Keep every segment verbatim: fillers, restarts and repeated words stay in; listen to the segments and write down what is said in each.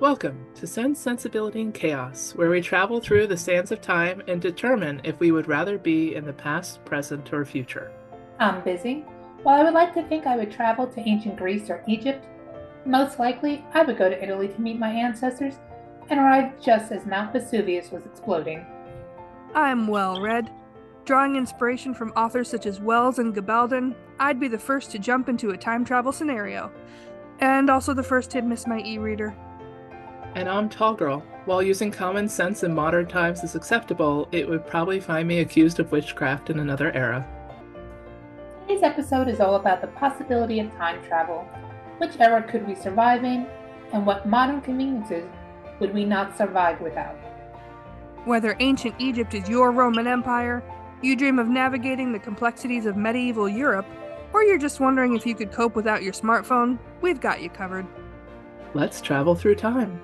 Welcome to Sense, Sensibility, and Chaos, where we travel through the sands of time and determine if we would rather be in the past, present, or future. I'm busy. While I would like to think I would travel to ancient Greece or Egypt, most likely I would go to Italy to meet my ancestors and arrive just as Mount Vesuvius was exploding. I'm well read. Drawing inspiration from authors such as Wells and Gabaldon, I'd be the first to jump into a time travel scenario, and also the first to miss my e reader. And I'm Tall Girl. While using common sense in modern times is acceptable, it would probably find me accused of witchcraft in another era. Today's episode is all about the possibility of time travel. Which era could we survive in, and what modern conveniences would we not survive without? Whether ancient Egypt is your Roman Empire, you dream of navigating the complexities of medieval Europe, or you're just wondering if you could cope without your smartphone, we've got you covered. Let's travel through time.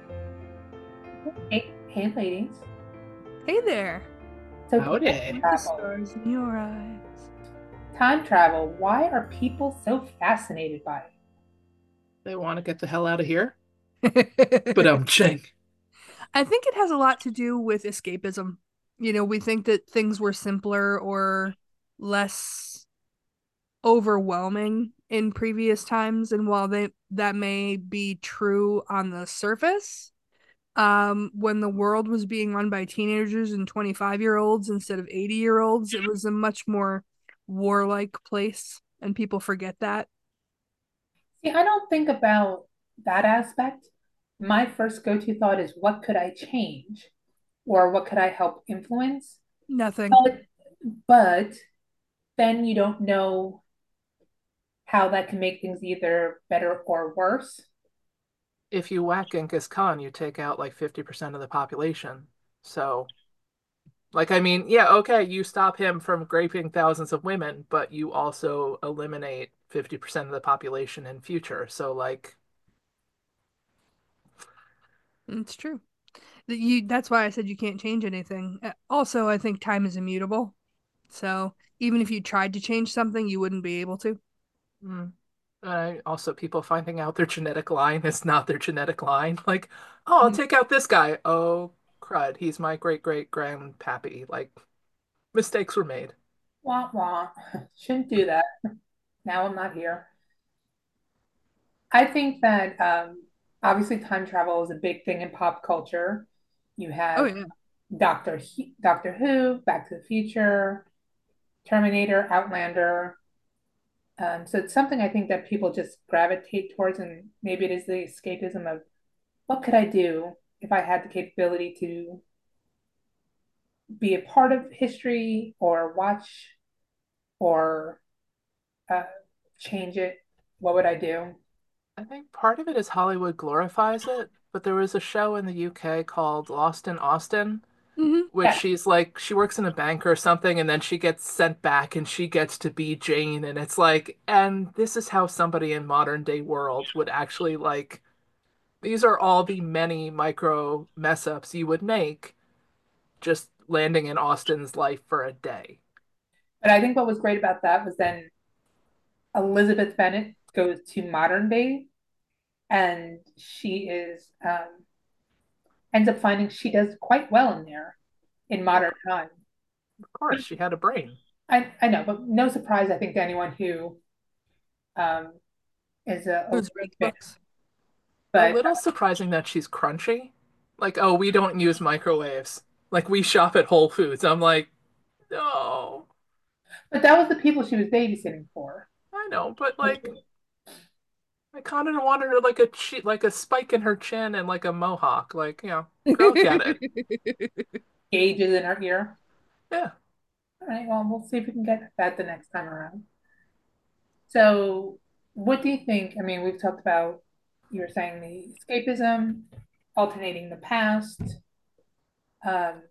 Hey, hey ladies. Hey there. So Howdy. time The travel. stars in your eyes. Time travel. Why are people so fascinated by it? They want to get the hell out of here? But I'm ching. I think it has a lot to do with escapism. You know, we think that things were simpler or less overwhelming in previous times, and while they that may be true on the surface, um, when the world was being run by teenagers and twenty-five year olds instead of eighty year olds, it was a much more warlike place, and people forget that. See, I don't think about that aspect. My first go-to thought is what could I change or what could I help influence? Nothing. But but then you don't know how that can make things either better or worse. If you whack Genghis Khan, you take out like fifty percent of the population. So, like, I mean, yeah, okay, you stop him from raping thousands of women, but you also eliminate fifty percent of the population in future. So, like, It's true. That you that's why I said you can't change anything. Uh, Also, I think time is immutable. So, even if you tried to change something, you wouldn't be able to. mm. Uh, also people finding out their genetic line is not their genetic line. Like, oh, I'll take out this guy. Oh, crud, he's my great great grandpappy. Like, mistakes were made. Wah wah. Shouldn't do that. Now I'm not here. I think that um, obviously time travel is a big thing in pop culture. You Oh have yeah. Doctor He- Doctor Who, Back to the Future, Terminator, Outlander. Um, so it's something I think that people just gravitate towards, and maybe it is the escapism of what could I do if I had the capability to be a part of history or watch or uh, change it? What would I do? I think part of it is Hollywood glorifies it, but there was a show in the U K called Lost in Austin, Hmm. which Yeah, she's like, she works in a bank or something, and then she gets sent back and she gets to be Jane. And it's like, and this is how somebody in modern day world would actually like, these are all the many micro mess ups you would make just landing in Austin's life for a day. but I think what was great about that was then Elizabeth Bennet goes to modern day, and she is um, ends up finding she does quite well in there in Well, modern time. of course, she had a brain. I, I know, but no surprise, I think, to anyone who um, is a, a Who's read big the fan. books? A But little surprising that she's crunchy. Like, oh, we don't use microwaves. Like, we shop at Whole Foods. I'm like, no, but that was the people she was babysitting for. I know, but like, I kind of wanted her like a chi like a spike in her chin and like a mohawk. Like, you know, girl, get it. Gauges in her ear. Yeah. All right, well, we'll see if we can get that the next time around. So, what do you think? I mean, we've talked about, you were saying the escapism, alternating the past. Um,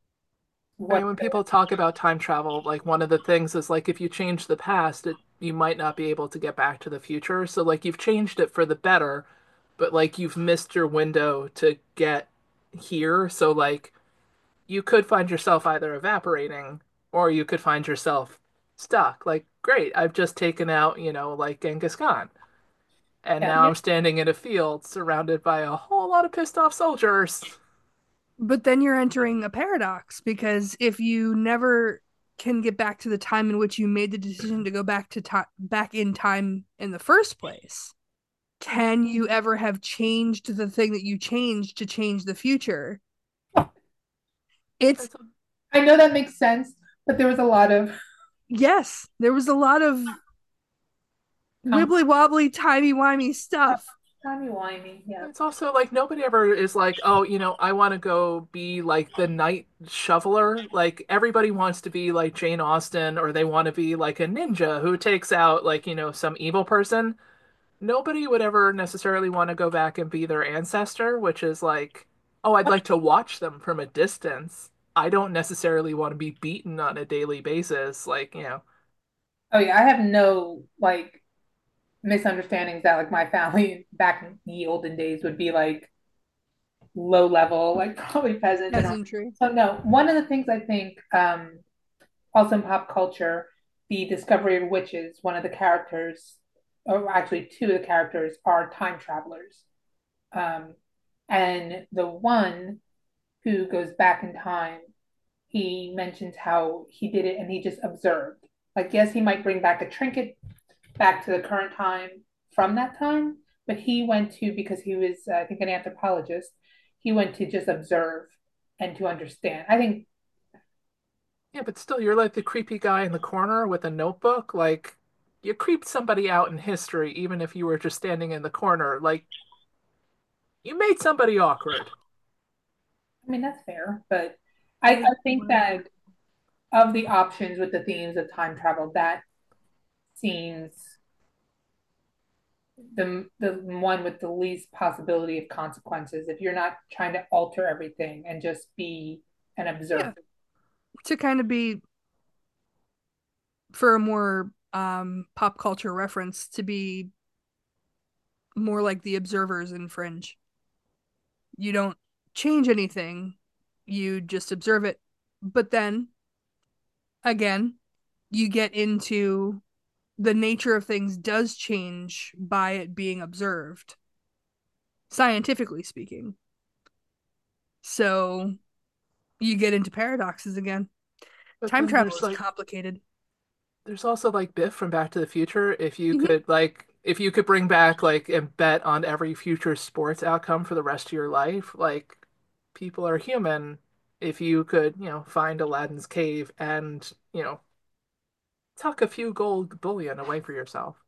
I mean, what when people talk about time travel, like one of the things is like if you change the past, it you might not be able to get back to the future. So like you've changed it for the better, but like you've missed your window to get here. So like you could find yourself either evaporating or you could find yourself stuck. Like, great, I've just taken out, you know, like Genghis Khan. And Yeah, now I'm standing in a field surrounded by a whole lot of pissed off soldiers. But then you're entering a paradox because if you never can get back to the time in which you made the decision to go back to time back in time in the first place, can you ever have changed the thing that you changed to change the future? It's That's a- I know that makes sense, but there was a lot of yes, there was a lot of wibbly wobbly, timey wimey stuff. timey wimey. Yeah. It's also like nobody ever is like, oh, you know, I want to go be like the night shoveler. Like everybody wants to be like Jane Austen or they want to be like a ninja who takes out like, you know, some evil person. Nobody would ever necessarily want to go back and be their ancestor, which is like, oh, I'd like to watch them from a distance. I don't necessarily want to be beaten on a daily basis. Like, you know, Oh yeah, I have no like misunderstandings that like my family back in the olden days would be like low level, like probably peasants and all. Peasantry. So no, one of the things I think um also in pop culture, the discovery of witches, one of the characters, or actually two of the characters are time travelers. Um and the one who goes back in time, he mentions how he did it and he just observed. Like, yes, he might bring back a trinket back to the current time from that time, but he went to, because he was, uh, I think, an anthropologist, he went to just observe and to understand. I think, yeah, but still, you're like the creepy guy in the corner with a notebook. Like, you creeped somebody out in history, even if you were just standing in the corner. Like, you made somebody awkward. I mean, that's fair, but I, I think that of the options with the themes of time travel, that seems the the one with the least possibility of consequences if you're not trying to alter everything and just be an Yeah, observer. to kind of be for a more um pop culture reference to be more like the observers in Fringe. You don't change anything, you just observe it. But then again, you get into the nature of things does change by it being observed, scientifically speaking. So you get into paradoxes again. But Time then travel there's is like, complicated. there's also like Biff from Back to the Future. If you Mm-hmm. could like, if you could bring back like and bet on every future sports outcome for the rest of your life, like people are human. If you could, you know, find Aladdin's cave and, you know, tuck a few gold bullion away for yourself.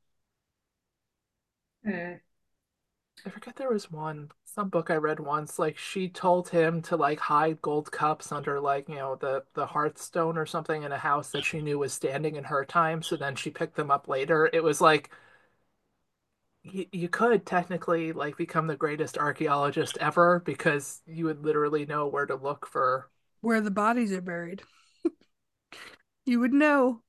Mm. I forget there was one, some book I read once, like she told him to like hide gold cups under like, you know, the the hearthstone or something in a house that she knew was standing in her time, so then she picked them up later. It was like you, you could technically like become the greatest archaeologist ever because you would literally know where to look for. Where the bodies are buried. You would know.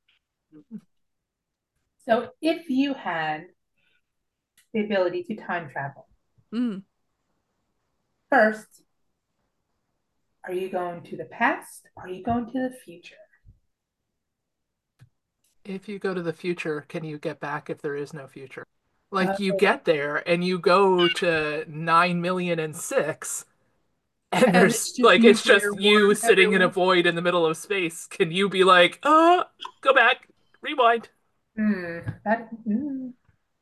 So if you had the ability to time travel, Mm. first, are you going to the past? Or are you going to the future? If you go to the future, can you get back if there is no future? Like you Uh, get there and you go to nine million and six, and And it's there's just like it's nuclear just war you sitting in a everywhere. void in the middle of space. Can you be like, uh, go back, rewind? hmm, that mm,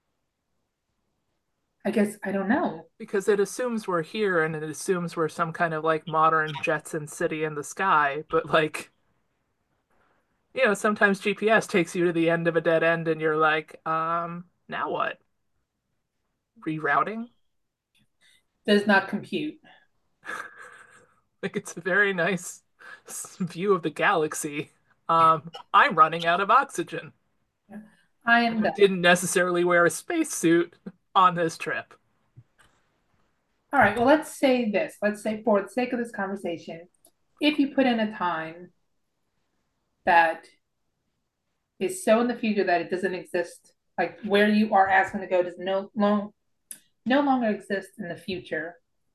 I guess I don't know. Because it assumes we're here and it assumes we're some kind of like modern Jetson city in the sky. But like, you know, sometimes G P S takes you to the end of a dead end and you're like, um, now what? Rerouting? Does not compute. Like it's a very nice view of the galaxy. Um, I'm running out of oxygen. I am I done. didn't necessarily wear a spacesuit on this trip. All right, well, let's say this. Let's say, for the sake of this conversation, if you put in a time that is so in the future that it doesn't exist, like where you are asking to go does no long no longer exist in the future.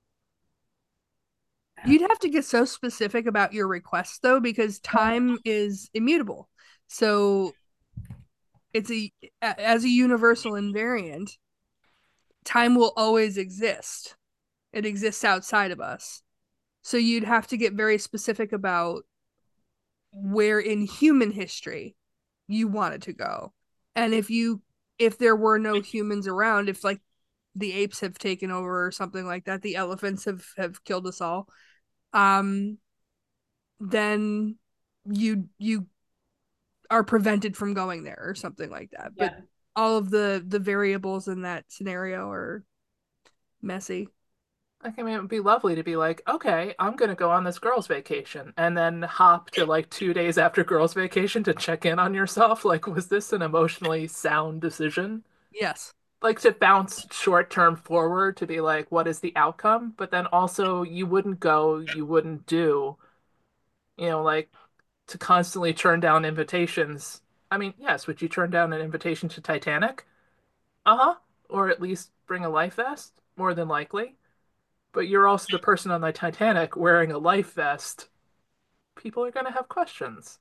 You'd have to get so specific about your request though, because time is immutable. So it's a as a universal invariant. time will always exist. It exists outside of us. So you'd have to get very specific about where in human history you wanted to go. And if you if there were no humans around, if like the apes have taken over or something like that, the elephants have have killed us all, um then you you are prevented from going there or something like that. But Yeah. all of the the variables in that scenario are messy. Like, I mean, it would be lovely to be like, okay, I'm gonna go on this girls' vacation, and then hop to like two days after girls' vacation to check in on yourself. Like, was this an emotionally sound decision? Yes. Like to bounce short term forward to be like, what is the outcome? But then also, you wouldn't go, you wouldn't do, you know, like to constantly turn down invitations. I mean, yes, would you turn down an invitation to Titanic? Uh-huh. Or at least bring a life vest? More than likely. But you're also the person on the Titanic wearing a life vest. People are going to have questions.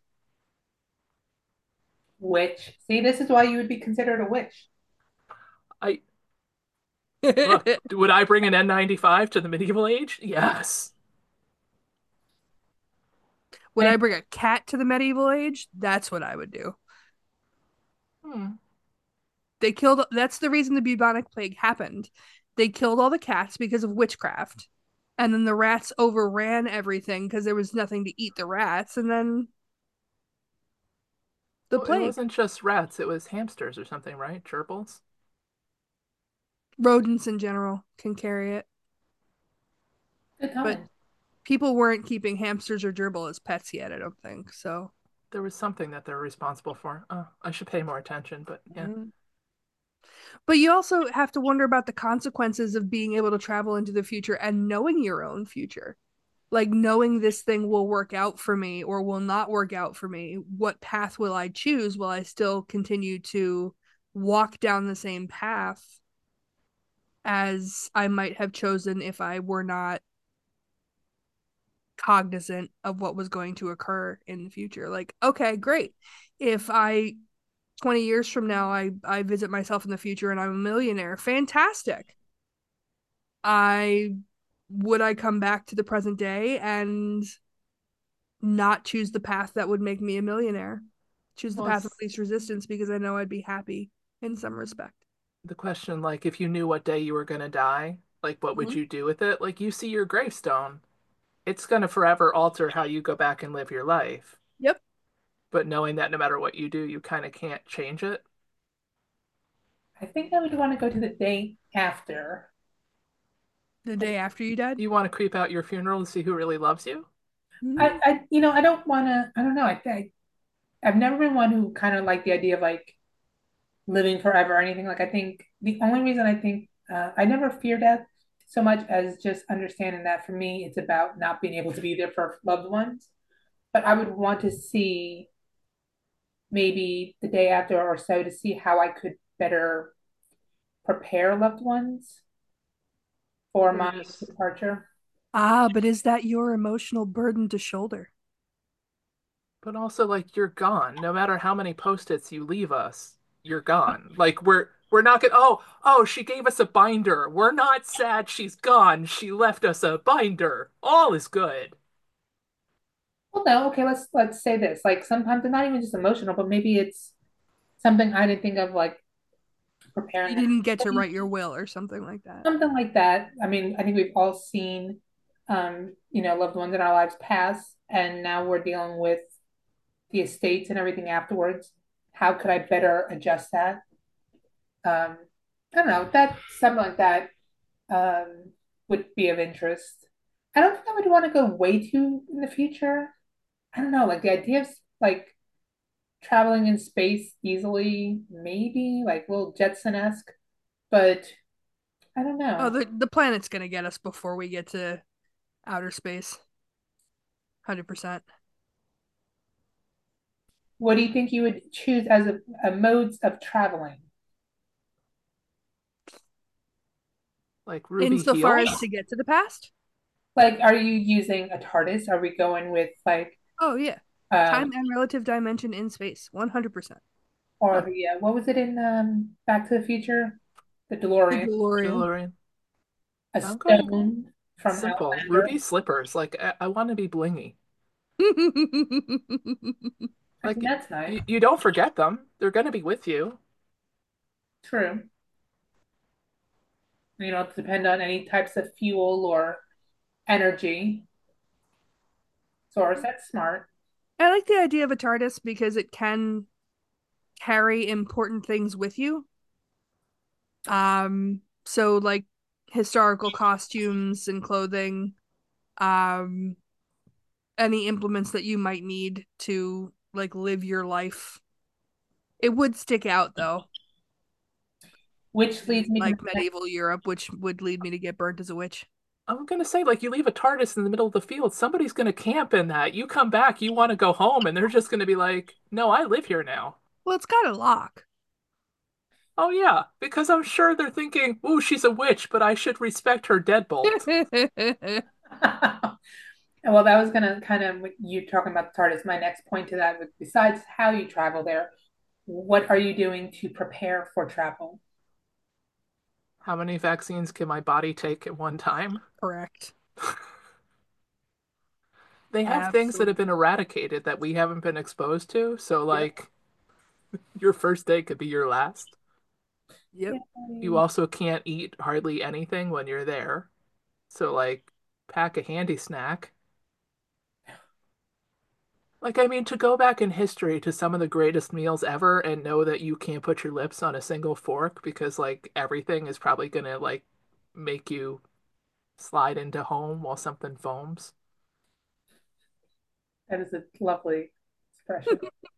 Witch. See, this is why you would be considered a witch. I look, would I bring an N ninety-five to the medieval age? Yes. Would I bring a cat to the medieval age? That's what I would do. Hmm. They killed, that's the reason the bubonic plague happened. They killed all the cats because of witchcraft. And then the rats overran everything because there was nothing to eat the rats. And then the Well, it plague. wasn't just rats, it was hamsters or something, right? Gerbils? Rodents in general can carry it. Good But times. people weren't keeping hamsters or gerbil as pets yet, I don't think. So, There was something that they're responsible for. Oh, I should pay more attention, but yeah. mm. But you also have to wonder about the consequences of being able to travel into the future and knowing your own future. Like knowing this thing will work out for me or will not work out for me. What path will I choose? Will I still continue to walk down the same path as I might have chosen if I were not cognizant of what was going to occur in the future? Like, okay, great. If I twenty years from now I I visit myself in the future and I'm a millionaire, fantastic. I would I come back to the present day and not choose the path that would make me a millionaire? Choose the Well, path of it's least resistance because I know I'd be happy in some respect. the question, like, if you knew what day you were going to die, like, what would Mm-hmm. you do with it? Like, you see your gravestone. It's going to forever alter how you go back and live your life. Yep. But knowing that no matter what you do, you kind of can't change it. I think I would want to go to the day after. The day after you died. You want to creep out your funeral to see who really loves you? I, Mm-hmm. I, you know, I don't want to. I don't know. I, I, I've never been one who kind of like the idea of like living forever or anything. Like, I think the only reason I think uh, I never fear death so much as just understanding that for me, it's about not being able to be there for loved ones. But I would want to see maybe the day after or so to see how I could better prepare loved ones for Or my just, departure. Ah, but is that your emotional burden to shoulder? but also like you're gone. No matter how many post-its you leave us, you're gone. Like we're we're not gonna, oh, oh, she gave us a binder. We're not sad she's gone. She left us a binder. All is good. Well, no, okay, let's let's say this. Like sometimes it's not even just emotional, but maybe it's something I didn't think of, like You preparing a didn't get to family, write your will or something like that. something like that. I mean, I think we've all seen, um, you know, loved ones in our lives pass, and now we're dealing with the estates and everything afterwards. How could I better adjust that? Um, I don't know. That something like that um, would be of interest. I don't think I would want to go way too in the future. I don't know, like the idea of like traveling in space easily, maybe like a little Jetson-esque, but I don't Oh, know. the the planet's gonna get us before we get to outer space. one hundred percent. What do you think you would choose as a, a modes of traveling? Like Ruby Insofar as heels. to get to the past? Like, are you using a TARDIS? Are we going with like Oh, yeah. um Time and relative dimension in space. one hundred percent. or Huh. the uh, what was it in um Back to the Future? The The DeLorean, DeLorean. DeLorean. a I'm going stone from simple. Outlander. Ruby slippers. Like I, I want to be blingy. I think Like that's nice. you, you don't forget them. They're gonna be with you. True. You don't depend on any types of fuel or energy source. That's smart. I like the idea of a TARDIS because it can carry important things with you. Um, so like historical costumes and clothing, um, any implements that you might need to like live your life. It would stick out though, Which leads in me to my like medieval Europe, which would lead me to get burnt as a witch. I'm gonna say, like, you leave a TARDIS in the middle of the field, somebody's gonna camp in that. You come back, you want to go home, and they're just gonna be like, "No, I live here now." Well, it's got a lock. Oh yeah, because I'm sure they're thinking, "Ooh, she's a witch, but I should respect her deadbolt." Well, that was gonna kind of you talking about the TARDIS. My next point to that was besides how you travel there, what are you doing to prepare for travel? How many vaccines can my body take at one time? Correct. They have things that have been Absolutely. eradicated that we haven't been exposed to, so Yep. like your first day could be your last. Yep. You Yay. also can't eat hardly anything when you're there. So like pack a handy snack. Like, I mean, to go back in history to some of the greatest meals ever and know that you can't put your lips on a single fork because, like, everything is probably gonna, like, make you slide into home while something foams. That is a lovely expression.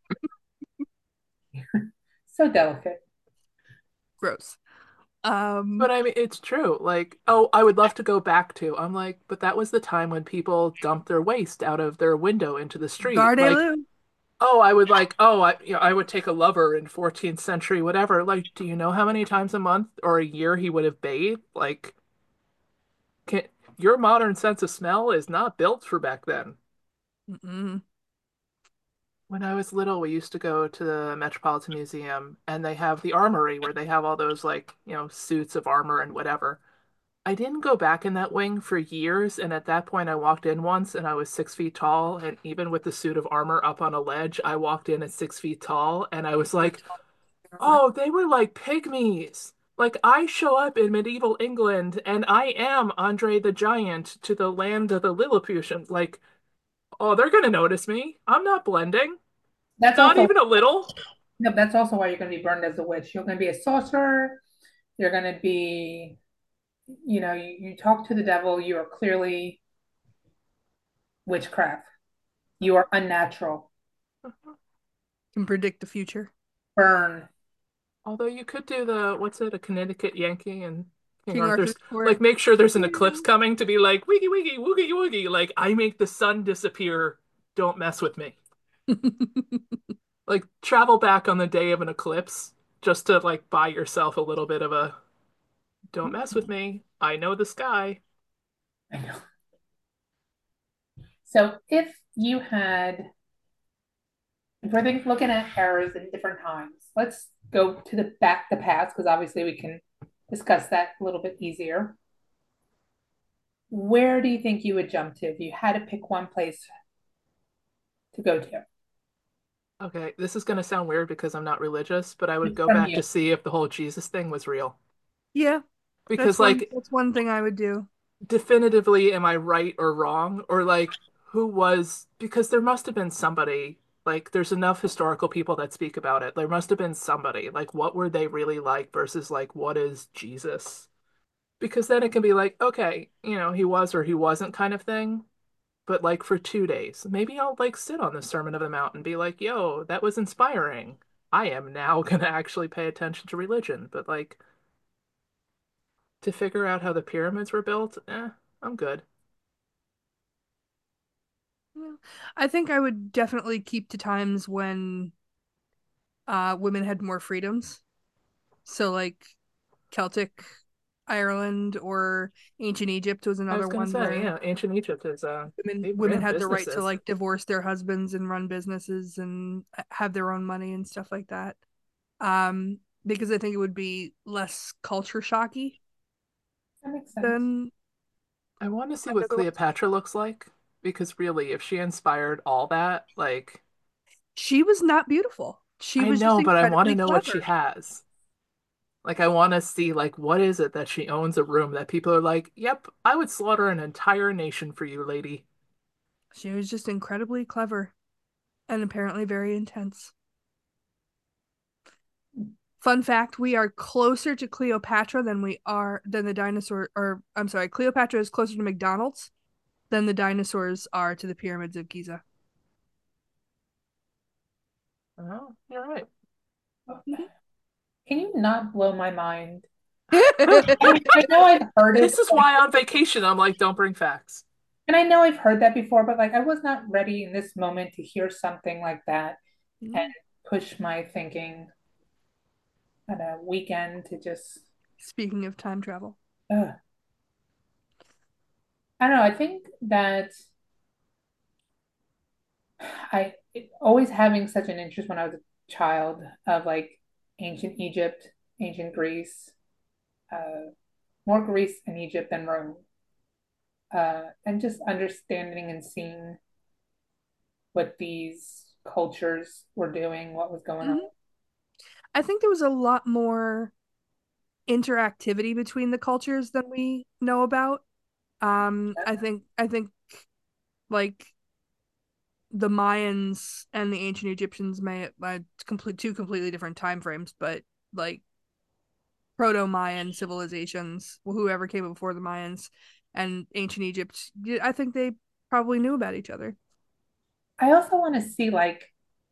So delicate. Gross. Um, But I mean, it's true. Like, oh, I would love to go back to. I'm like, but that was the time when people dumped their waste out of their window into the street. Like, Gardeloo. oh, I would like, oh, I, you know, I would take a lover in fourteenth century, whatever. Like, do you know how many times a month or a year he would have bathed? Like, can, your modern sense of smell is not built for back then. Mm-mm. When I was little, we used to go to the Metropolitan Museum and they have the armory where they have all those like, you know, suits of armor and whatever. I didn't go back in that wing for years, and at that point I walked in once and I was six feet tall, and even with the suit of armor up on a ledge, I walked in at six feet tall and I was You're like, tall armor. oh, they were like pygmies. Like I show up in medieval England and I am Andre the Giant to the land of the Lilliputians. Like, oh, they're gonna notice me. I'm not blending. That's Not also even a little. no, that's also why you're going to be burned as a witch. You're going to be a sorcerer. You're going to be, you know, you, you talk to the devil. You are clearly witchcraft. You are unnatural. Can predict the future. Burn. Although you could do the, what's it, a Connecticut Yankee and King King Arthur's, Arthur's court. like make sure there's an eclipse coming to be like, wiggy wiggy, woogie woogie. Like I make the sun disappear. Don't mess with me. Like travel back on the day of an eclipse just to like buy yourself a little bit of a don't mess with me. I know the sky. I know. So if you had, if we're think, looking at errors in different times, let's go to the back, the past, because obviously we can discuss that a little bit easier. Where do you think you would jump to if you had to pick one place to go to? Okay, this is gonna sound weird because I'm not religious, but I would go From back you. to see if the whole Jesus thing was real. Yeah, that's Because one like that's one thing I would do. definitively am I right or wrong? Or like who was because there must have been somebody, like there's enough historical people that speak about it. There must have been somebody. Like what were they really like versus like what is Jesus? Because then it can be like, okay, you know, he was or he wasn't kind of thing. But like for two days, maybe I'll like sit on the Sermon of the Mount and be like, yo, that was inspiring. I am now gonna actually pay attention to religion. But like to figure out how the pyramids were built, eh, I'm good. Yeah. I think I would definitely keep to times when uh women had more freedoms. So like Celtic Ireland or ancient Egypt was I was another gonna one say, where yeah, ancient Egypt is uh women they women ran had the right to businesses. like divorce their husbands and run businesses and have their own money and stuff like that. Um, because I think it would be less culture shocky That makes sense. than I want to see might what otherwise. Cleopatra looks like because really, if she inspired all that, like, She was not beautiful. She I was just know, but I want to incredibly know what she clever. has. Like, I want to see, like, what is it that she owns a room that people are like, yep, I would slaughter an entire nation for you, lady. She was just incredibly clever and apparently very intense. Fun fact, we are closer to Cleopatra than we are than the dinosaur or I'm sorry, Cleopatra is closer to McDonald's than the dinosaurs are to the pyramids of Giza. Oh, you're right. Can you not blow my mind? Mhm. I, I know I've heard it, This is like, why on vacation I'm like, don't bring facts. and I know I've heard that before, but like I was not ready in this moment to hear something like that and push my thinking on a weekend to just, Speaking of time travel. ugh. I don't know. I think that I it, always having such an interest when I was a child of like ancient Egypt, ancient Greece, uh, more Greece and Egypt than Rome, uh, and just understanding and seeing what these cultures were doing, what was going on. Mhm. I think there was a lot more interactivity between the cultures than we know about. Um, I think I think like the Mayans and the ancient Egyptians may uh, complete two completely different time frames, but like proto-Mayan civilizations, whoever came before the Mayans and ancient Egypt, I think they probably knew about each other. I also want to see like,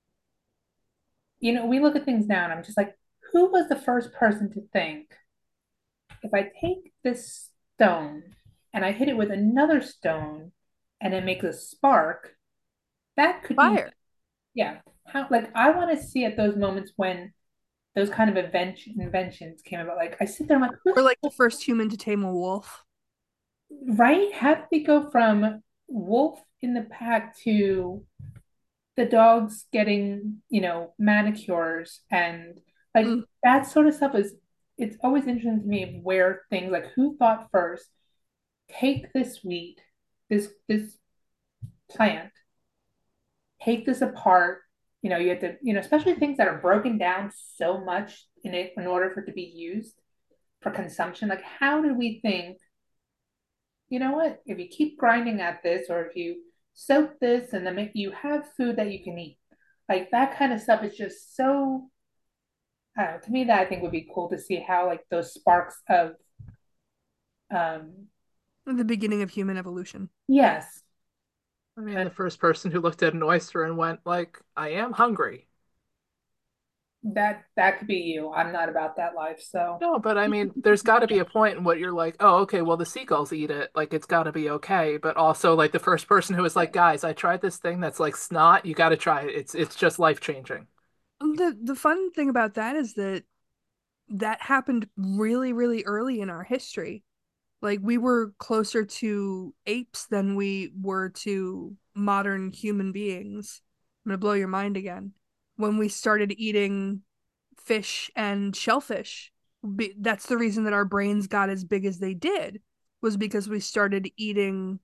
you know, we look at things now and I'm just like, who was the first person to think if I take this stone and I hit it with another stone and it makes a spark, that could be, Fire. yeah. How, like, I want to see at those moments when those kind of invention, inventions came about. Like, I sit there, I'm like, Or who's like the first human to tame a wolf. right? How did we go from wolf in the pack to the dogs getting, you know, manicures and like Mm. that sort of stuff is, it's always interesting to me where things like who thought first, take this wheat, this this plant, take this apart. You know, you have to, you know, especially things that are broken down so much in it in order for it to be used for consumption. Like, how did we think, you know what, if you keep grinding at this or if you soak this and then make you have food that you can eat. Like that kind of stuff is just so, I don't know, to me that I think would be cool to see how like those sparks of um The beginning of human evolution. Yes. yes, I mean, the first person who looked at an oyster and went like, I am hungry. that that could be you. I'm not about that life, so No, but I mean, there's got to be a point in what you're like, oh, okay, well, the seagulls eat it. Like, it's got to be okay. But also, like, the first person who was like, guys, I tried this thing that's like snot. You got to try it. It's it's just life changing. The the fun thing about that is that that happened really, really early in our history. Like we were closer to apes than we were to modern human beings. I'm gonna blow your mind again. When we started eating fish and shellfish, that's the reason that our brains got as big as they did, was because we started eating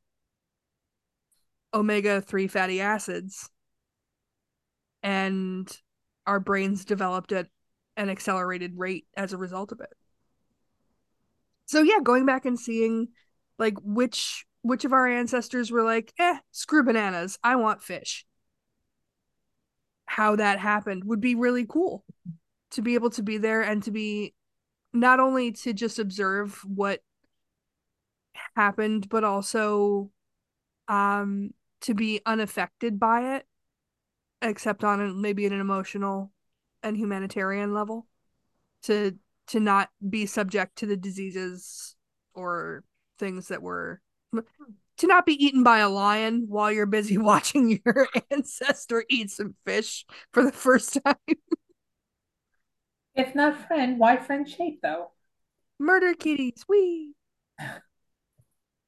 omega three fatty acids and our brains developed at an accelerated rate as a result of it. So yeah, going back and seeing like which which of our ancestors were like, eh, screw bananas, I want fish. How that happened would be really cool to be able to be there and to be not only to just observe what happened, but also um to be unaffected by it, except on a, maybe at an emotional and humanitarian level, to to not be subject to the diseases or things that were to not be eaten by a lion while you're busy watching your ancestor eat some fish for the first time. if not friend, why friend shape though? Murder kitties, wee.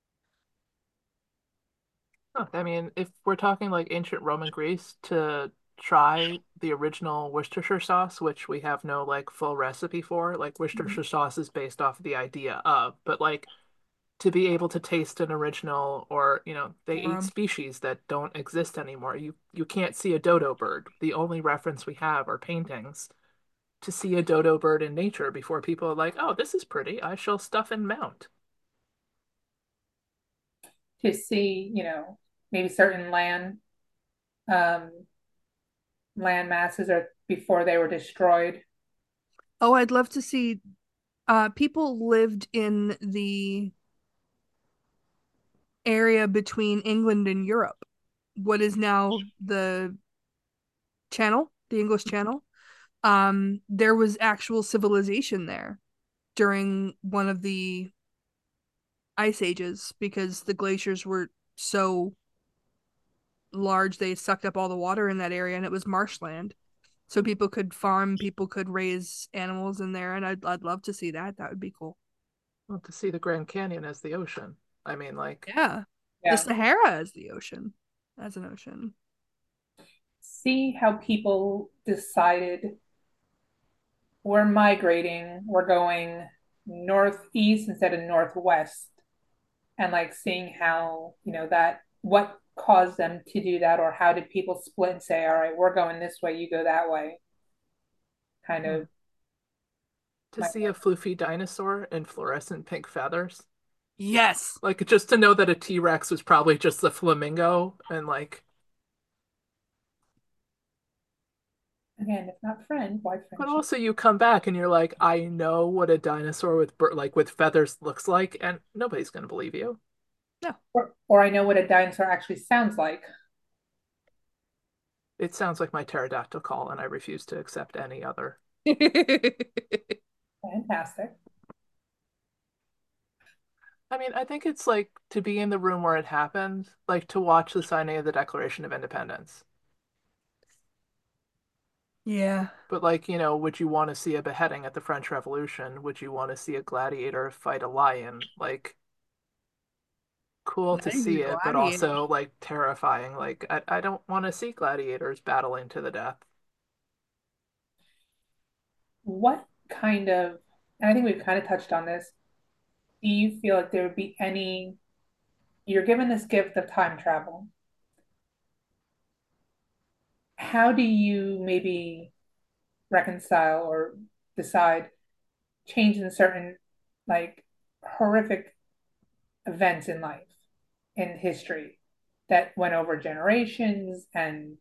Huh, I mean, if we're talking like ancient Roman Greece to try the original Worcestershire sauce, which we have no like full recipe for. Like Worcestershire sauce is based off of the idea of, but like to be able to taste an original or, you know, they eat Um, species that don't exist anymore. You you can't see a dodo bird. The only reference we have are paintings to see a dodo bird in nature before people are like, "Oh, this is pretty. I shall stuff and mount." To see, you know, maybe certain land um, land masses or before they were destroyed. oh, I'd love to see uh people lived in the area between England and Europe. What is now the Channel, the English Channel. Um, there was actual civilization there during one of the ice ages because the glaciers were so large they sucked up all the water in that area and it was marshland. So people could farm, people could raise animals in there, and I'd I'd love to see that. That would be cool. Well, to see the Grand Canyon as the ocean. I mean, like, Yeah. The Yeah. Sahara is the ocean. As an ocean. See how people decided we're migrating, we're going northeast instead of northwest, and like seeing how, you know, that what caused them to do that, or how did people split and say, all right, we're going this way, you go that way, kind hmm, of. to My, see a floofy dinosaur in fluorescent pink feathers. Yes. Like, just to know that a T-Rex was probably just the flamingo and like, again, if not friend, why but friendship? also you come back and you're like, I know what a dinosaur with like with feathers looks like, and nobody's gonna believe you. No. Or, or I know what a dinosaur actually sounds like. It sounds like my pterodactyl call, and I refuse to accept any other. Fantastic. I mean, I think it's like to be in the room where it happened, like to watch the signing of the Declaration of Independence. Yeah. But like, you know, would you want to see a beheading at the French Revolution? Would you want to see a gladiator fight a lion? Like, cool Not to even see a it, but gladiator. also like terrifying. Like, I, I don't want to see gladiators battling to the death. What kind of, and I think we've kind of touched on this, do you feel like there would be any, you're given this gift of time travel. How do you maybe reconcile or decide changing certain like horrific events in life, in history that went over generations and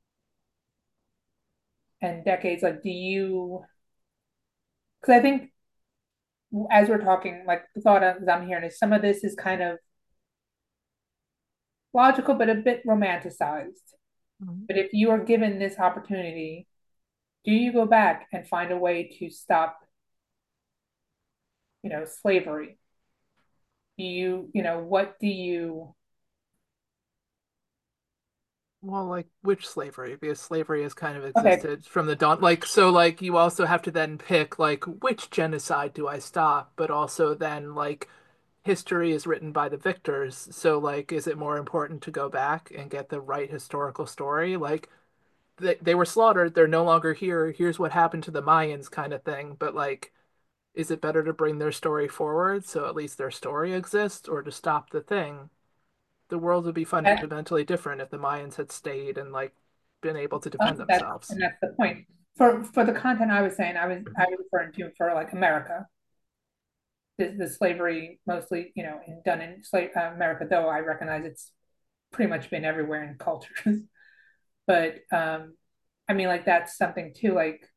and decades? Like, do you, because I think as we're talking, like the thought as I'm hearing is some of this is kind of logical, but a bit romanticized. Mhm. But if you are given this opportunity, do you go back and find a way to stop, you know, slavery? Do you, you know, what do you, Well, like which slavery? Because slavery has kind of okay, existed from the dawn. Like, so, like, you also have to then pick, like, which genocide do I stop? But also then, like, history is written by the victors. So, like, is it more important to go back and get the right historical story? Like, they, they were slaughtered, they're no longer here. Here's what happened to the Mayans, kind of thing. But, like, is it better to bring their story forward so at least their story exists or to stop the thing? The world would be that, fundamentally different if the Mayans had stayed and like been able to defend that, themselves. and that's the point. For for the content I was saying, I was I was referring to for like America, the, the slavery mostly, you know, in, done in slave uh, America, though I recognize it's pretty much been everywhere in cultures. But um, I mean, like that's something too. Like,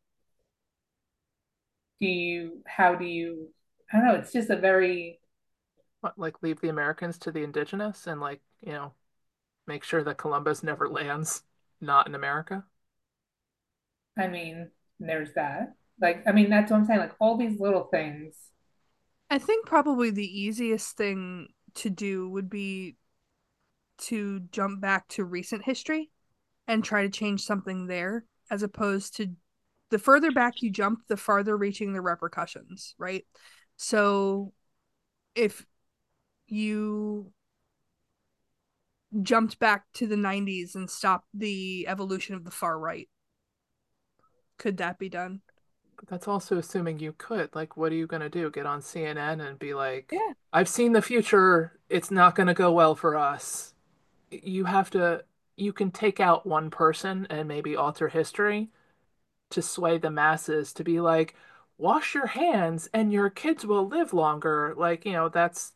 do you? How do you? I don't know. It's just a very. What, like leave the Americans to the indigenous and like, you know, make sure that Columbus never lands not in America. I mean, there's that. Like, I mean, that's what I'm saying. Like all these little things. I think probably the easiest thing to do would be to jump back to recent history and try to change something there, as opposed to the further back you jump, the farther reaching the repercussions, right? So if you jumped back to the nineties and stopped the evolution of the far right. Could that be done? But that's also assuming you could. Like, what are you going to do? Get on C N N and be like, Yeah. I've seen the future. It's not going to go well for us. You have to, you can take out one person and maybe alter history to sway the masses to be like, wash your hands and your kids will live longer. Like, you know, that's,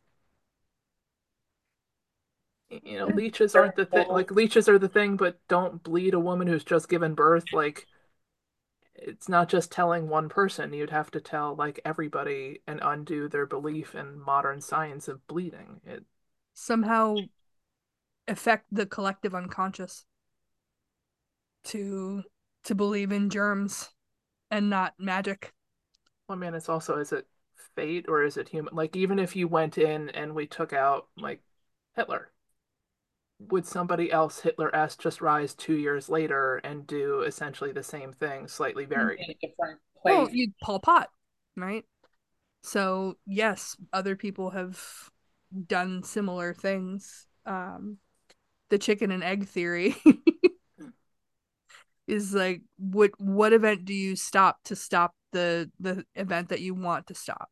you know, leeches aren't the thing. Like, leeches are the thing, but don't bleed a woman who's just given birth. Like, it's not just telling one person. You'd have to tell like everybody and undo their belief in modern science of bleeding. It, Somehow affect the collective unconscious to to believe in germs and not magic. well, man, it's also, is it fate or is it human? Like, even if you went in and we took out like Hitler, would somebody else Hitler-esque just rise two years later and do essentially the same thing, slightly In varied? a different Well, place. you Pol Pot, right? So yes, other people have done similar things. Um, the chicken and egg theory is like, what what event do you stop to stop the the event that you want to stop?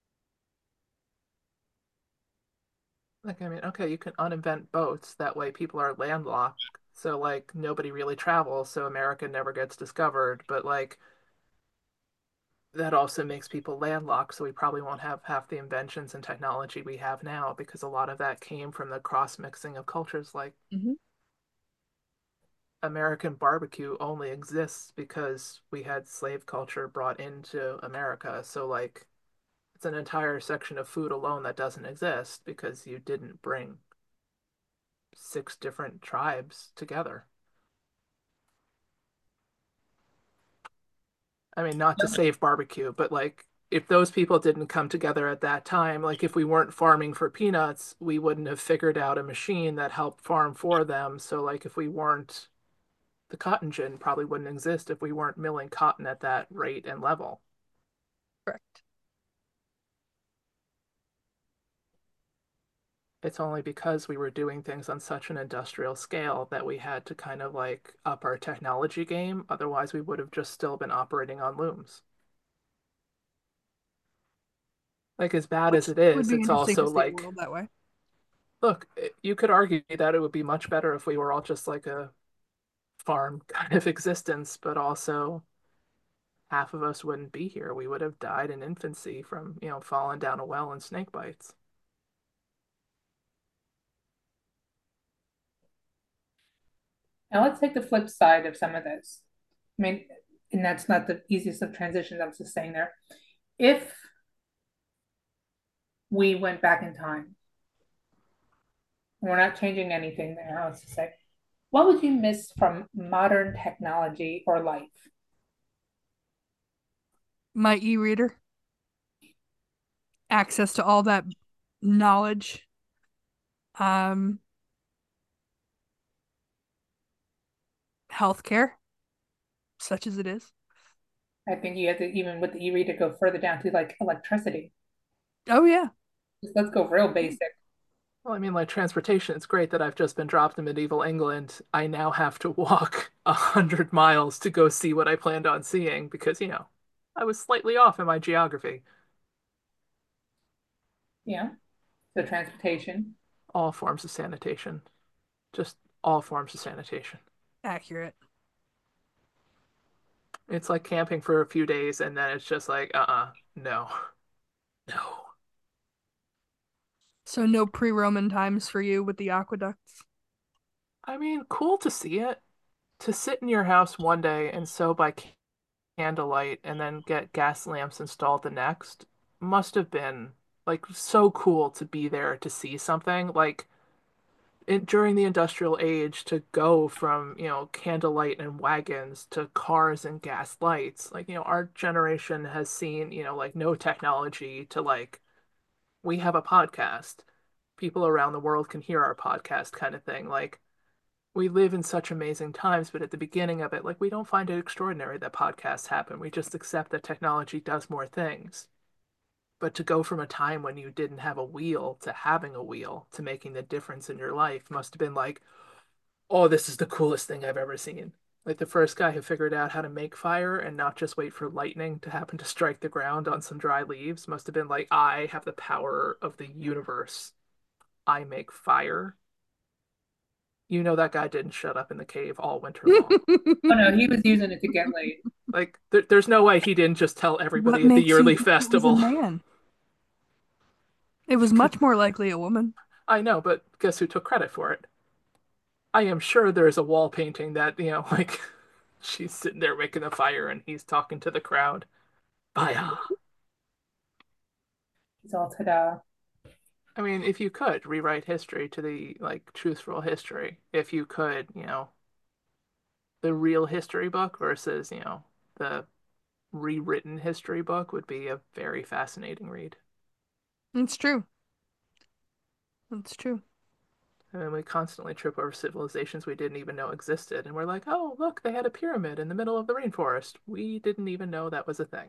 Like, I mean, okay, you can uninvent boats. That way people are landlocked. So, like, nobody really travels, so America never gets discovered. But, like, that also makes people landlocked, so we probably won't have half the inventions and technology we have now because a lot of that came from the cross mixing of cultures. Like, Mm-hmm. American barbecue only exists because we had slave culture brought into America. So, like, it's an entire section of food alone that doesn't exist because you didn't bring six different tribes together. I mean, not to save barbecue, but like if those people didn't come together at that time, like if we weren't farming for peanuts, we wouldn't have figured out a machine that helped farm for them. So like if we weren't, the cotton gin probably wouldn't exist if we weren't milling cotton at that rate and level. Correct. It's only because we were doing things on such an industrial scale that we had to kind of like up our technology game. Otherwise, we would have just still been operating on looms. Like as bad as Which it would is, be it's interesting to also see a like, world that way. look, you could argue that it would be much better if we were all just like a farm kind of existence, but also half of us wouldn't be here. We would have died in infancy from, you know, falling down a well and snake bites. Now let's take the flip side of some of this. I mean, and that's not the easiest of transitions. I'm just saying there. If we went back in time, we're not changing anything there. Let's just say, what would you miss from modern technology or life? My e-reader, access to all that knowledge, um, healthcare, such as it is. I think you have to even with the e-reader go further down to like electricity. Oh yeah. Let's go real basic. Well, I mean, like transportation, it's great that I've just been dropped in medieval England. I now have to walk a hundred miles to go see what I planned on seeing because, you know, I was slightly off in my geography. Yeah. So transportation. All forms of sanitation, just all forms of sanitation. Accurate. It's like camping for a few days and then it's just like, uh-uh, no, no. So no pre-Roman times for you with the aqueducts. I mean, cool to see it. To sit in your house one day and sew by candlelight and then get gas lamps installed the next must have been like so cool to be there to see something like in, during the industrial age to go from, you know, candlelight and wagons to cars and gas lights. Like, you know, our generation has seen, you know, like no technology to like we have a podcast. People around the world can hear our podcast kind of thing. Like we live in such amazing times, but at the beginning of it, like we don't find it extraordinary that podcasts happen. We just accept that technology does more things. But to go from a time when you didn't have a wheel to having a wheel to making the difference in your life must have been like, oh, this is the coolest thing I've ever seen. Like the first guy who figured out how to make fire and not just wait for lightning to happen to strike the ground on some dry leaves must have been like, I have the power of the universe. I make fire. You know that guy didn't shut up in the cave all winter long. Oh no, he was using it to get laid. Like, there, there's no way he didn't just tell What everybody at the makes you yearly think it was a festival. man? It was much more likely a woman. I know, but guess who took credit for it? I am sure there's a wall painting that, you know, like she's sitting there making a fire and he's talking to the crowd. Baya. He's all ta-da. I mean, if you could rewrite history to the like truthful history, if you could, you know, the real history book versus, you know, the rewritten history book would be a very fascinating read. It's true. It's true. And then we constantly trip over civilizations we didn't even know existed, and we're like, oh, look, they had a pyramid in the middle of the rainforest. We didn't even know that was a thing.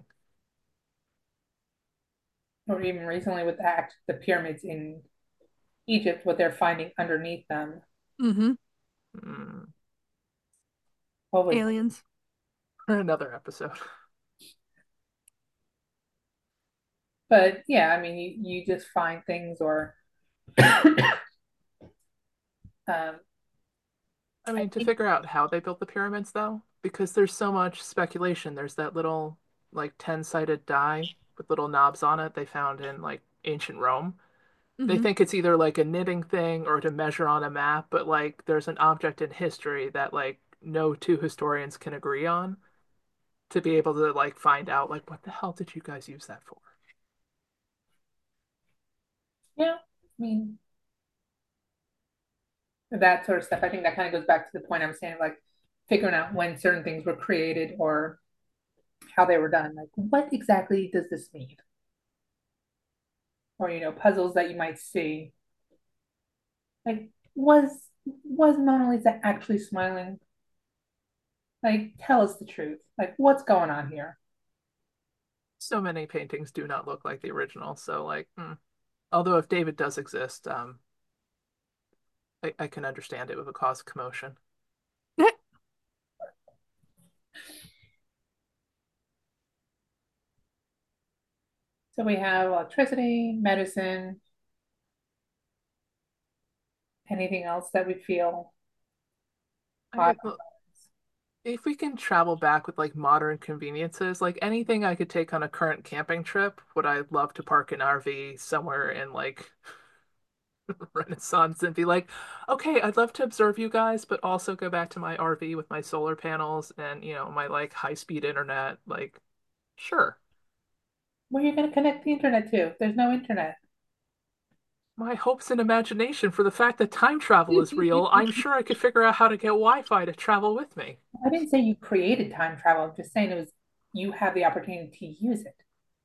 Or even recently with the act the pyramids in Egypt, what they're finding underneath them. Mm-hmm. Mm, Holy, Aliens. for another episode. but yeah, I mean, you, you just find things, or um, I I mean, to think, figure out how they built the pyramids, though, because there's so much speculation. There's that little, like, ten-sided die with little knobs on it they found in, like, ancient Rome. They Mm-hmm. think it's either, like, a knitting thing or to measure on a map, but, like, there's an object in history that, like, no two historians can agree on to be able to, like, find out, like, what the hell did you guys use that for? yeah, I mean, that sort of stuff. I think that kind of goes back to the point I was saying, like figuring out when certain things were created or how they were done. Like, what exactly does this mean? Or, you know, puzzles that you might see. Like, was was Mona Lisa actually smiling? Like, tell us the truth. Like, what's going on here? So many paintings do not look like the original, so, like, hmm. Although if David does exist, um, I, I can understand it would cause commotion. So we have electricity, medicine, anything else that we feel I hot. mean, look, if we can travel back with like modern conveniences, like anything I could take on a current camping trip, would I love to park an R V somewhere in like Renaissance and be like, okay, I'd love to observe you guys, but also go back to my R V with my solar panels and, you know, my like high-speed internet. Like, sure. Where are you going to connect the internet to? There's no internet. My hopes and imagination for the fact that time travel is real, I'm sure I could figure out how to get Wi-Fi to travel with me. I didn't say you created time travel. I'm just saying it was you have the opportunity to use it.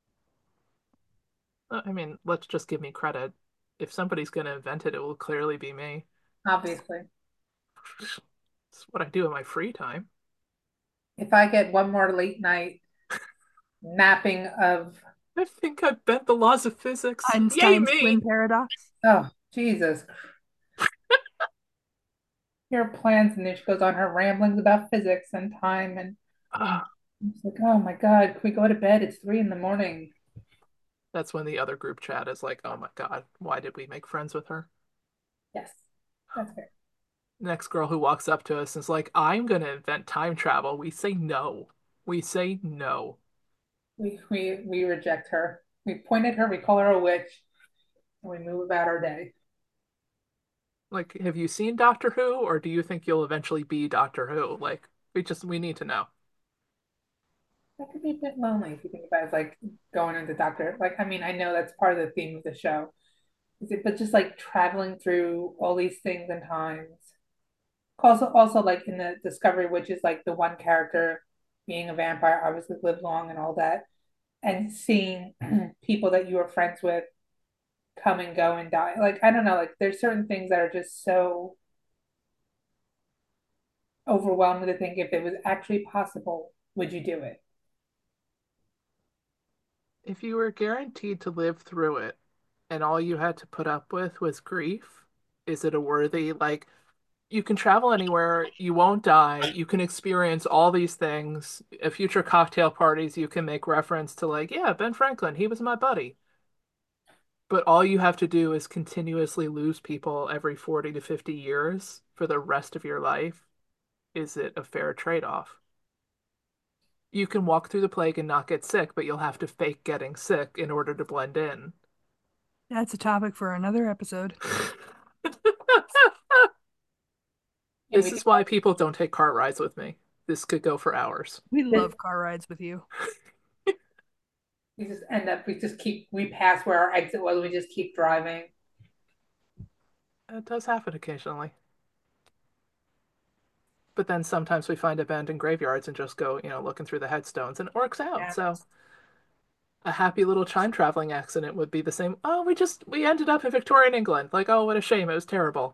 Uh, I mean, let's just give me credit. If somebody's going to invent it, it will clearly be me. Obviously. It's what I do in my free time. If I get one more late night napping of, I think I bent the laws of physics. Yay Einstein's twin me! paradox. oh, Jesus, your plans, and then she goes on her ramblings about physics and time, and Ah, it's like, oh my God, can we go to bed? It's three in the morning. that's when the other group chat is like, oh my God, why did we make friends with her? Yes, that's fair. Next girl who walks up to us is like, I'm gonna invent time travel. We say no. We say no. We we we reject her. We point at her, we call her a witch, and we move about our day. Like, have you seen Doctor Who, or do you think you'll eventually be Doctor Who? Like, we just we need to know. That could be a bit lonely if you think about it, like going into Doctor. Like, I mean, I know that's part of the theme of the show. Is it, but just like traveling through all these things and times. Also, also like in the Discovery, which is like the one character being a vampire, obviously live long and all that, and seeing people that you were friends with come and go and die. Like, I don't know, like there's certain things that are just so overwhelming to think if it was actually possible, would you do it? If you were guaranteed to live through it and all you had to put up with was grief, is it a worthy, like, you can travel anywhere, you won't die, you can experience all these things. At future cocktail parties, you can make reference to, like, yeah, Ben Franklin, he was my buddy. But all you have to do is continuously lose people every forty to fifty years for the rest of your life. Is it a fair trade-off? You can walk through the plague and not get sick, but you'll have to fake getting sick in order to blend in. That's a topic for another episode. And This we could is why people don't take car rides with me. This could go for hours. We this, love car rides with you. we just end up we just keep we pass where our exit was, we just keep driving. It does happen occasionally. But then sometimes we find abandoned graveyards and just go, you know, looking through the headstones and it works out. Yeah. So a happy little time traveling accident would be the same. Oh, we just we ended up in Victorian England. Like, oh, what a shame. It was terrible.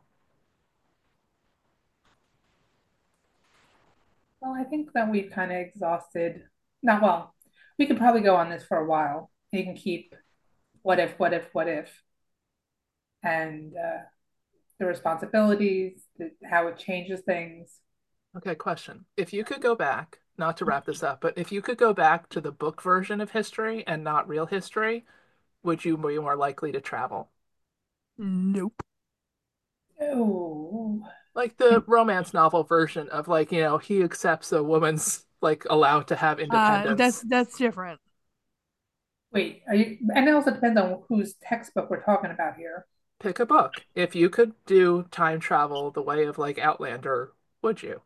Well, I think that we've kind of exhausted. Not well. We could probably go on this for a while. You can keep what if, what if, what if, and uh, the responsibilities, the, how it changes things. Okay, question. If you could go back, not to wrap this up, but if you could go back to the book version of history and not real history, would you be more likely to travel? Nope. Oh, Like the romance novel version of, like, you know, he accepts a woman's like allowed to have Uh, that's independence. that's different. wait, are you? And it also depends on whose textbook we're talking about here. Pick a book. If you could do time travel the way of like Outlander, would you?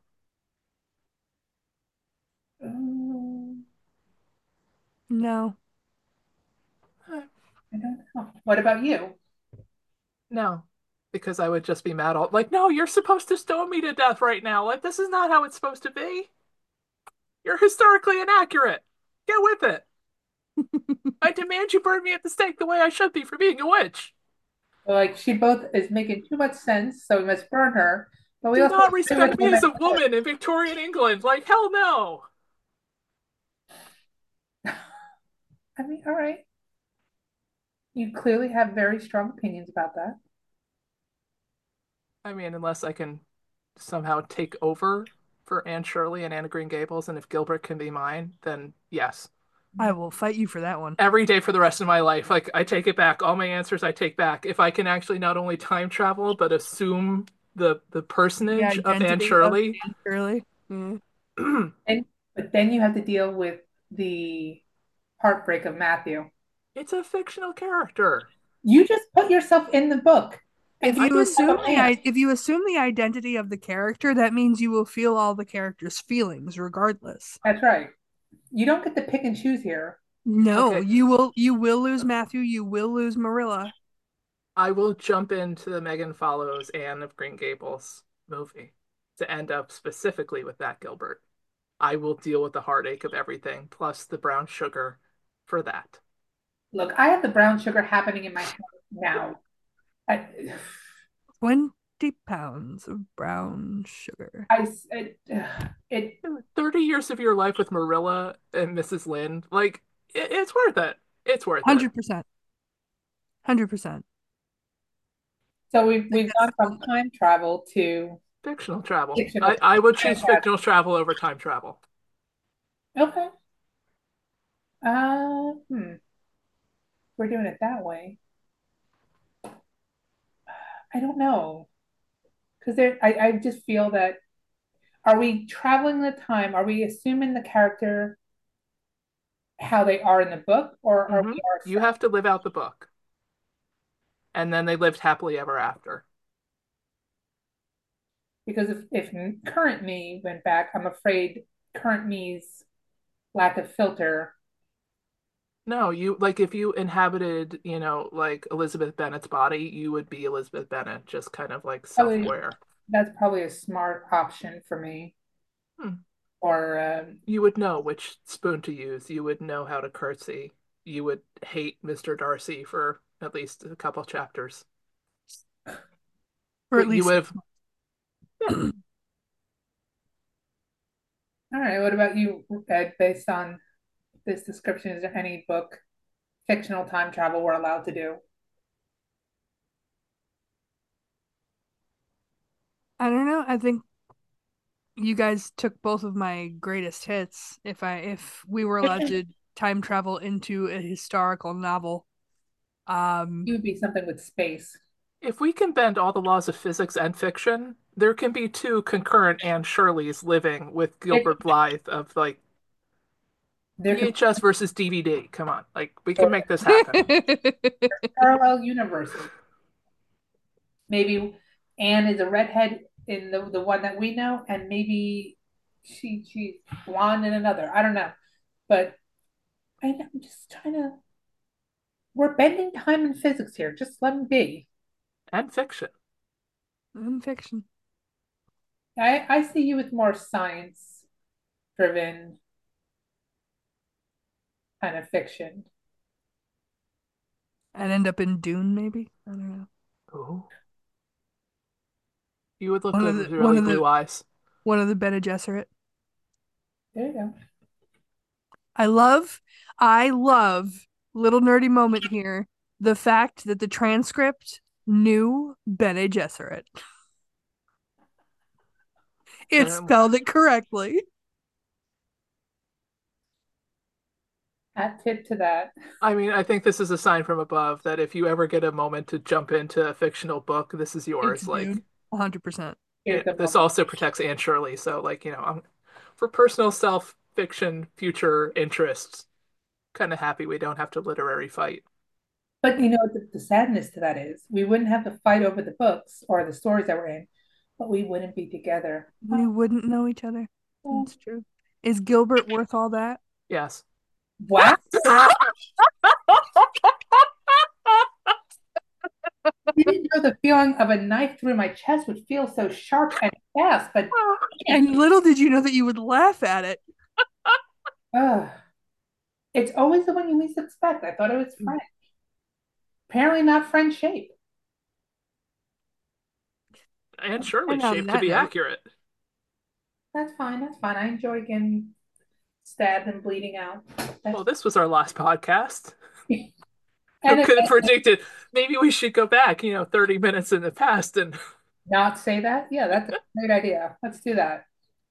Um, No. Eh, I don't know. What about you? no, because I would just be mad all like, no, you're supposed to stone me to death right now. Like, this is not how it's supposed to be. You're historically inaccurate. Get with it. I demand you burn me at the stake the way I should be for being a witch. Like she both is making too much sense, so we must burn her. But we Do also not agree with respect me him as at a woman in Victorian England. Like, hell no. I mean, all right. You clearly have very strong opinions about that. I mean, unless I can somehow take over for Anne Shirley and Anna Green Gables, and if Gilbert can be mine, then yes. I will fight you for that one. Every day for the rest of my life. Like, I take it back. All my answers I take back. If I can actually not only time travel, but assume the the The personage of Anne identity of Shirley. Anne Shirley. Mm. And but then you have to deal with the heartbreak of Matthew. It's a fictional character. You just put yourself in the book and If I you treat it didn't like assume a the man. i- if you assume the identity of the character, that means you will feel all the character's feelings regardless. That's right. You don't get to pick and choose here. No, okay. you will you will lose Matthew, you will lose Marilla. I will jump into the Megan Follows Anne of Green Gables movie to end up specifically with that Gilbert. I will deal with the heartache of everything, plus the brown sugar for that. Look, I have the brown sugar happening in my head now. I, twenty pounds of brown sugar. I it, it thirty years of your life with Marilla and Missus Lynde, like, it, it's worth it. It's worth it. one hundred percent. one hundred percent. so we've we've gone from time travel to Fictional travel. fictional I, I would time choose travel. fictional travel over time travel. Okay. Uh, hmm. We're doing it that way. I don't know. Because there I, I just feel that are we traveling the time? Are we assuming the character how they are in the book, or are Hmm. we You ourselves? have to live out the book. And then they lived happily ever after. Because if, if current me went back, I'm afraid current me's lack of filter. No, you like if you inhabited, you know, like Elizabeth Bennet's body, you would be Elizabeth Bennett, just kind of like Probably self-aware. that's probably a smart option for me. Hmm. Or um, You would know which spoon to use. You would know how to curtsy. You would hate Mister Darcy for at least a couple chapters. Or at But you least would have, yeah, all right. What about you, Ed? Based on this description, is there any book fictional time travel we're allowed to do. I don't know. I think you guys took both of my greatest hits. If I if we were allowed It to time travel into a historical novel, um, would be something with space. If we can bend all the laws of physics and fiction, there can be two concurrent Anne Shirleys living with It, Gilbert Blythe of like there could V H S versus D V D. Come on, like we be can make this happen. parallel universes. Maybe Anne is a redhead in the the one that we know, and maybe she she's blonde in another. I don't know, but I, I'm just trying to. We're bending time and physics here. Just let me be. And fiction. in fiction. I I see you with more science driven kind of fiction. I'd end up in Dune, maybe. I don't know. Ooh. You would look One good of the with one really of the blue eyes. one of the Bene Gesserit. There you go. I love, I love little nerdy moment here. The fact that the transcript knew Bene Gesserit. It Um, spelled it correctly. Hat tip to that. I mean, I think this is a sign from above that if you ever get a moment to jump into a fictional book, this is It's yours. Like, Dune. one hundred percent. Here's it, the this moment. also protects Anne Shirley. So, like, you know, I'm, for personal self fiction future interests, kind of happy we don't have to literary fight. But you know, the, the sadness to that is we wouldn't have to fight over the books or the stories that we're in, but we wouldn't be together. We wouldn't know each other. Oh, It's true. Is Gilbert worth all that? Yes. wow. You didn't know the feeling of a knife through my chest would feel so sharp and fast, but And little did you know that you would laugh at it. uh, it's always the one you least expect. I thought it was French. Apparently not French shape. Anne Shirley And on shaped to that be note, accurate. That's fine. That's fine. I enjoy getting stabbed and bleeding out. Well, That's this was our last podcast. Who and it, could have predicted? Maybe we should go back, you know, thirty minutes in the past and not say that. Yeah, that's a great idea. Let's do that.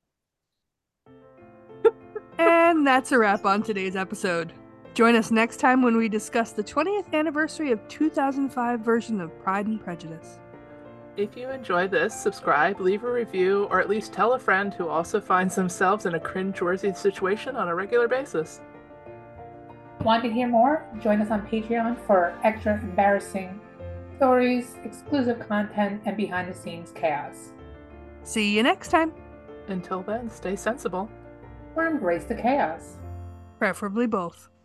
and that's a wrap on today's episode. Join us next time when we discuss the twentieth anniversary of two thousand five version of Pride and Prejudice. if you enjoyed this, subscribe, leave a review, or at least tell a friend who also finds themselves in a cringe-worthy situation on a regular basis. Want to hear more? Join us on Patreon for extra embarrassing stories, exclusive content, and behind the scenes chaos. See you next time. Until then, stay sensible. Or embrace the chaos. Preferably both.